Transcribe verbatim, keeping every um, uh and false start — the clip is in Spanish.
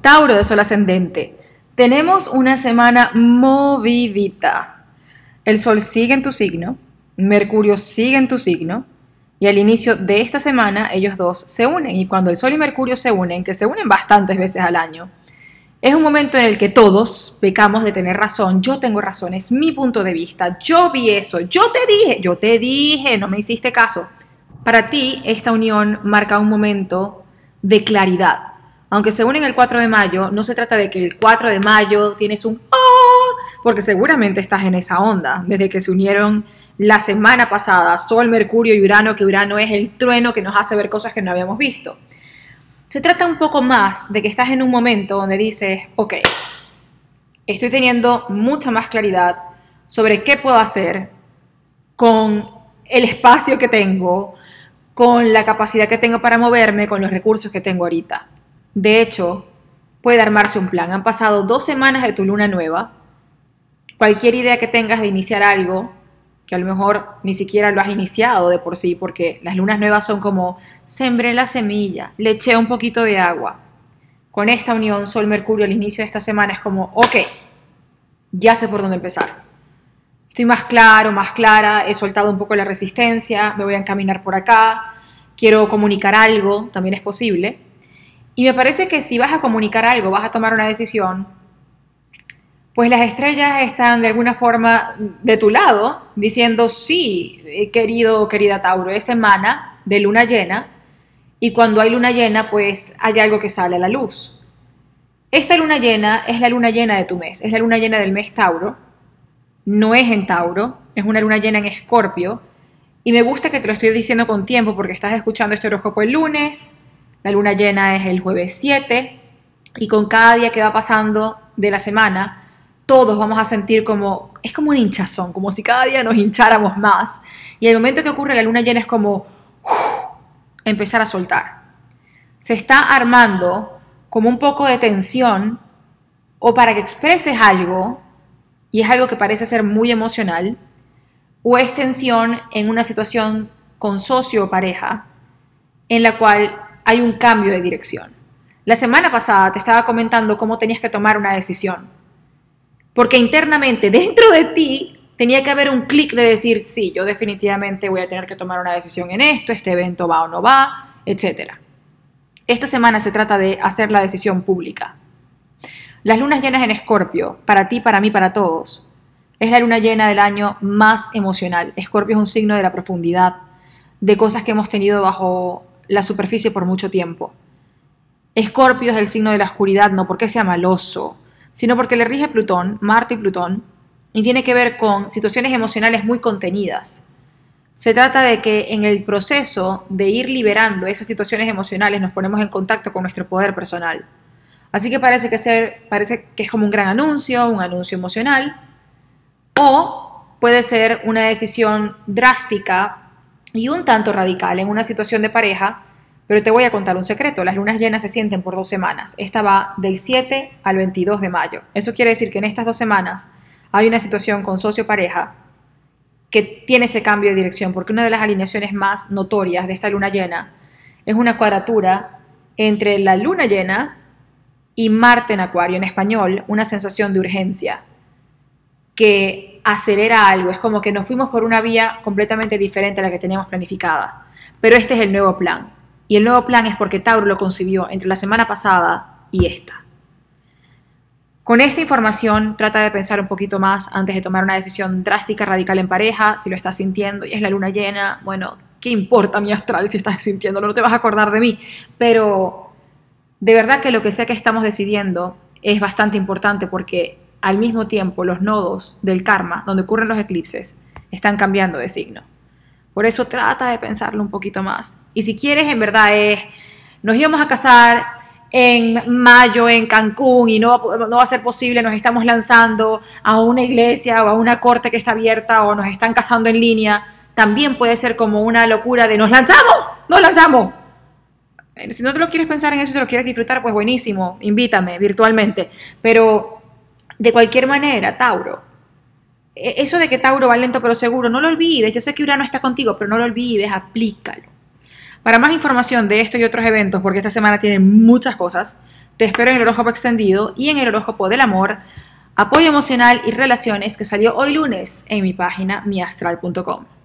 Tauro de Sol ascendente. Tenemos una semana movidita. El Sol sigue en tu signo, Mercurio sigue en tu signo, y al inicio de esta semana ellos dos se unen. Y cuando el Sol y Mercurio se unen, que se unen bastantes veces al año, es un momento en el que todos pecamos de tener razón. Yo tengo razón, es mi punto de vista, yo vi eso, yo te dije, yo te dije, no me hiciste caso. Para ti, esta unión marca un momento de claridad. Aunque se unen el cuatro de mayo, no se trata de que el cuatro de mayo tienes un ¡oh! Porque seguramente estás en esa onda. Desde que se unieron la semana pasada, Sol, Mercurio y Urano, que Urano es el trueno que nos hace ver cosas que no habíamos visto. Se trata un poco más de que estás en un momento donde dices, ok, estoy teniendo mucha más claridad sobre qué puedo hacer con el espacio que tengo, con la capacidad que tengo para moverme, con los recursos que tengo ahorita. De hecho, puede armarse un plan. Han pasado dos semanas de tu luna nueva. Cualquier idea que tengas de iniciar algo, que a lo mejor ni siquiera lo has iniciado de por sí, porque las lunas nuevas son como, sembré la semilla, le eché un poquito de agua. Con esta unión Sol-Mercurio al inicio de esta semana es como, ok, ya sé por dónde empezar. Estoy más claro, más clara, he soltado un poco la resistencia, me voy a encaminar por acá, quiero comunicar algo, también es posible. Y me parece que si vas a comunicar algo, vas a tomar una decisión, pues las estrellas están de alguna forma de tu lado, diciendo, sí, querido o querida Tauro, es semana de luna llena, y cuando hay luna llena, pues hay algo que sale a la luz. Esta luna llena es la luna llena de tu mes, es la luna llena del mes Tauro, no es en Tauro, es una luna llena en Escorpio, y me gusta que te lo estoy diciendo con tiempo porque estás escuchando este horóscopo el lunes. La luna llena es el jueves siete y con cada día que va pasando de la semana, todos vamos a sentir como, es como un hinchazón, como si cada día nos hincháramos más. Y el momento que ocurre la luna llena es como uf, empezar a soltar. Se está armando como un poco de tensión o para que expreses algo, y es algo que parece ser muy emocional, o es tensión en una situación con socio o pareja en la cual hay un cambio de dirección. La semana pasada te estaba comentando cómo tenías que tomar una decisión. Porque internamente, dentro de ti, tenía que haber un clic de decir, sí, yo definitivamente voy a tener que tomar una decisión en esto, este evento va o no va, etcétera. Esta semana se trata de hacer la decisión pública. Las lunas llenas en Escorpio, para ti, para mí, para todos, es la luna llena del año más emocional. Escorpio es un signo de la profundidad, de cosas que hemos tenido bajo la superficie por mucho tiempo. Escorpio es el signo de la oscuridad, no porque sea maloso, sino porque le rige Plutón, Marte y Plutón, y tiene que ver con situaciones emocionales muy contenidas. Se trata de que en el proceso de ir liberando esas situaciones emocionales nos ponemos en contacto con nuestro poder personal. Así que parece que, ser, parece que es como un gran anuncio, un anuncio emocional, o puede ser una decisión drástica y un tanto radical en una situación de pareja, pero te voy a contar un secreto. Las lunas llenas se sienten por dos semanas. Esta va del siete al veintidós de mayo. Eso quiere decir que en estas dos semanas hay una situación con socio-pareja que tiene ese cambio de dirección, porque una de las alineaciones más notorias de esta luna llena es una cuadratura entre la luna llena y Marte en Acuario. En español, una sensación de urgencia que acelera algo. Es como que nos fuimos por una vía completamente diferente a la que teníamos planificada. Pero este es el nuevo plan. Y el nuevo plan es porque Tauro lo concibió entre la semana pasada y esta. Con esta información, trata de pensar un poquito más antes de tomar una decisión drástica, radical en pareja. Si lo estás sintiendo y es la luna llena, bueno, ¿qué importa mi astral si estás sintiéndolo? No te vas a acordar de mí. Pero de verdad que lo que sea que estamos decidiendo es bastante importante porque al mismo tiempo los nodos del karma, donde ocurren los eclipses, están cambiando de signo. Por eso trata de pensarlo un poquito más. Y si quieres, en verdad es, nos íbamos a casar en mayo en Cancún y no, no va a ser posible, nos estamos lanzando a una iglesia o a una corte que está abierta o nos están casando en línea, también puede ser como una locura de nos lanzamos, nos lanzamos. Si no te lo quieres pensar en eso y te lo quieres disfrutar, pues buenísimo, invítame virtualmente. Pero de cualquier manera, Tauro, eso de que Tauro va lento pero seguro, no lo olvides. Yo sé que Urano está contigo, pero no lo olvides, aplícalo. Para más información de esto y otros eventos, porque esta semana tiene muchas cosas, Te espero en el horóscopo extendido y en el horóscopo del amor, apoyo emocional y relaciones que salió hoy lunes en mi página mi astral punto com.